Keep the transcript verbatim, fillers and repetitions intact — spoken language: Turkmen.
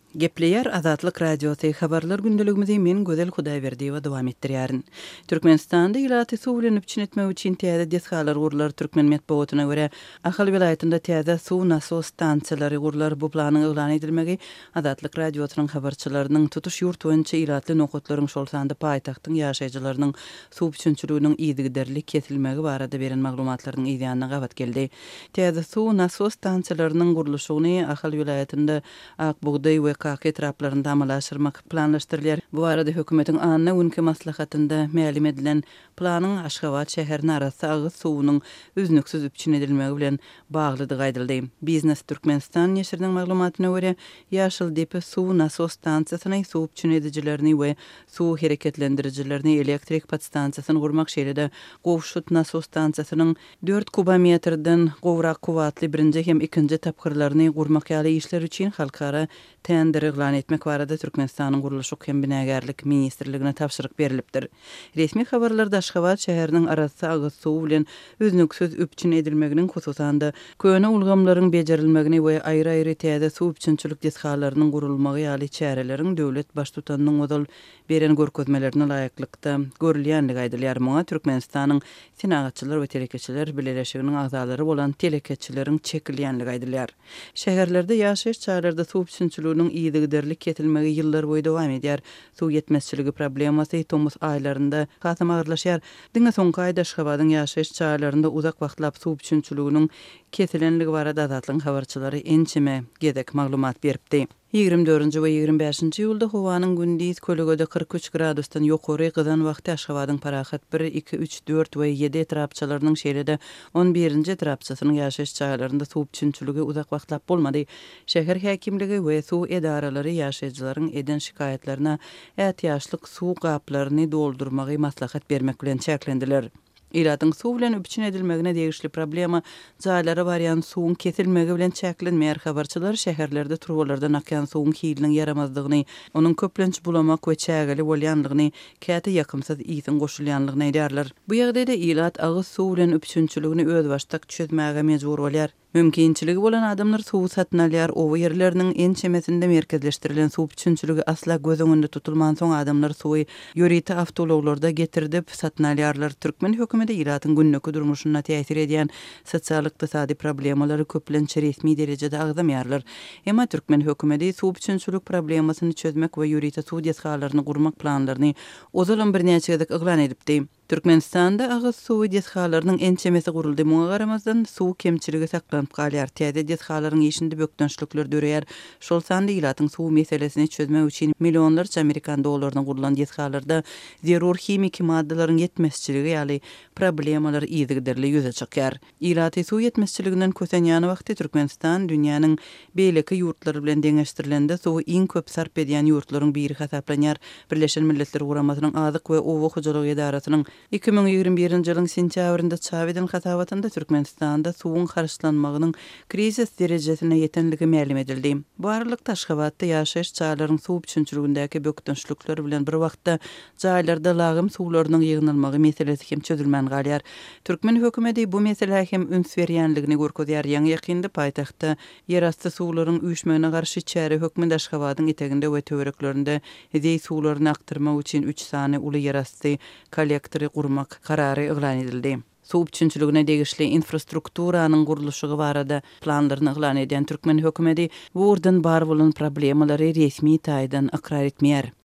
Gepleyer Azatlyk Radiosu habarlar gündeligimizi men Gözel Hudaýberdiýewa dowam etdirýärin. Türkmenistanda ýylaty suw bilen üçin etmek üçin täze deshalar gurlar. Türkmen medeniýetyne görä Ahal vilayatynda täze suw nasos stansiýalary gurlar. Bu planyň elan edilmegi Azatlyk Radiosynyň habarçylarynyň tutuş ýurt boýunça ýylatly nokotlaryň şol sanda paýtagtyň ýaşaýjylarynyň suw üçinçiliginiň ýygyderlik kesilmegi barada beren maglumatlaryň ýa-da gabat geldi. Täze suw nasos stansiýalarynyň gurulşyny Ahal vilayatynda Akbugday we Kaki etraplarynda amalaşdyrmak planlaşdyrylýar. Bu arada hökümetiň anyna günkü maslahatynda mälim edilen planyň Aşgabat şäherine arasy agyz suwunyň üznüksiz üçin edilmegi bilen baglydy gaýdyldy. Biznes Türkmenistan neşriniň maglumatyna görä, Ýaşyl Depe suw nasos stansiýasyny suw üçin edijilerini we suw hereketlendiricilerini elektrik podstansiýasyny gurmak şeýlede gowşut nasos stansiýasynyň dört kubometrden gowrak kuwatly birinji hem ikinji tapkyrlaryny gurmak ýaly işler üçin halkara tender elan etmek barada Türkmenistanyň gurulşy hem binägerlik ministrligine tapşyryk berilipdir. Resmi habarlarda Aşgabat şäheriniň arasy agyz suw bilen üznüksiz üçin edilmeginiň hususanda köne ulgamlaryň bejerilmegini we aýry-aýry täze suw üçinçilik deshalarynyň gurulmagy ýaly çäreleriň döwlet baş tutanynyň odal beren görkezmelerine laýyklykda görülýänligi aýdylýar. Muňa Türkmenistanyň senagatçylar we telekeçiler birleşiginiň agzalary bolan telekeçileriň çekilýänligi aýdylýar. Şäherlerde ýaşaýyş çarlarda suw üçinçiliginiň ýygyderlik ketilmegi ýyllar boýy dowam edýär. Suw ýetmezçiligi problemasy tomuz aýlarynda hasam agyrlaşýar. Diňe soňky aýda Aşgabatyň ýaşaýyş çarlarynda uzak wagtlap suw üçinçiliginiň kesilenligi barada Azatlyk habarçylary ençime gezek maglumat beripdi. ýygrimi dördünji we ýygrimi beşinji ýylda howanyň gündüz kölegede kırk üç gradusdan ýokary gyzan wagty Aşgabatyň parahat bir, iki, üç, dört we ýedi etrapçylarynyň şeýlede on birinji etrapçysynyň ýaşaýyş çarlarynda suw üçinçiligi uzak wagtlap bolmady. Şäher häkimligi we suw edaralary ýaşaýjylaryň eden şikaýetlerine ätýaşlyk suw gaplaryny doldurmagy maslahat bermek bilen çäklendiler. Ýylatyň suw bilen üçin edilmegine degişli problema jaýlara barýan suwun kesilmegi bilen çäklenmeýär. Habarçylar şäherlerde turwalardan akýan suwun hiliniň yaramazdygyny, onuň köplenç bulamak we çägeli bolýanlygyny, käte ýakymsız iýsin goşulýanlygyny aýdýarlar. Bu ýagdaýda ýylat agyz suw bilen üçinçiligini öz başdak çözmäge mejbur bolýar. Mümkinçiligi bolan adamlar suw satyn alýar. O ýerleriniň en çemesinde merkezleşdirilen suw üçinçiligi asla göz öňünde tutulman soň adamlar suwy ýöriti awtologlarda getirdip satyn alýarlar. Türkmen hökümeti ýylatyň günnäki durmuşyna täsir edýän sosial-ykdysady problemalary köplenç resmi derejede agzamýarlar. Emma Türkmen hökümeti suw üçinçilik problemasyny çözmek we ýöriti suw deshalaryny gurmak planlaryny ozalan bir näçe gezek elan edipdi. Türkmenistanda agyz suw deshalarynyň ençemesi guruldy. Muňa garamazdan suw kemçiligi saklanyp galýar. Täze deshalaryň işinde bökdönçlükler döreýär. Şol sanda ýylatyň suw meselesini çözmek üçin millionlarça Amerikan dollaryny gurulan deshalarda zerur himik maddalaryň ýetmezçiligi ýaly problemalar ýygyderli ýüze çykýar. Ýylaty suw ýetmezçiliginden kösenýän wagty Türkmenistan dünýäniň beýleki ýurtlary bilen deňeşdirilende suw iň köp sarp edýän ýurtlaryň biri hasaplanýar. Birleşen Milletler Guramasynyň azyk we owo hojalygy edarasynyň iki min ýygrimi birinji ýylyň sentýabrynda çap eden hasawatynda Türkmenistanda suwun karşylanmagynyň krizis derejesine ýetenligi mälim edildi. Bu aralykda Aşgabatda ýaşaýyş çarlarynyň suw üçinçiligindäki bökdönçlükler bilen bir wagtda jaýlarda lagym suwlarynyň ýygnalmagy meselesi hem çözülmän galýar. Türkmen hökümeti bu mesele hem üns berýänligini görkezýär. Ýa-ni ýakynda paýtagtda ýerasty suwlaryň üýşmegine garşy çäre hökümeti Aşgabatyň eteginde we töwereklerinde edi suwlaryny aktyrmak üçin üç sany uly ýerasty kollektory gurmak karary elan edildi. Suw üçinçiligine degişli infrastrukturanyň gurulşygy barada planlaryny elan eden Türkmen hökümeti bu urdan bar bolan problemalary resmi taýdan akrar etmeýär.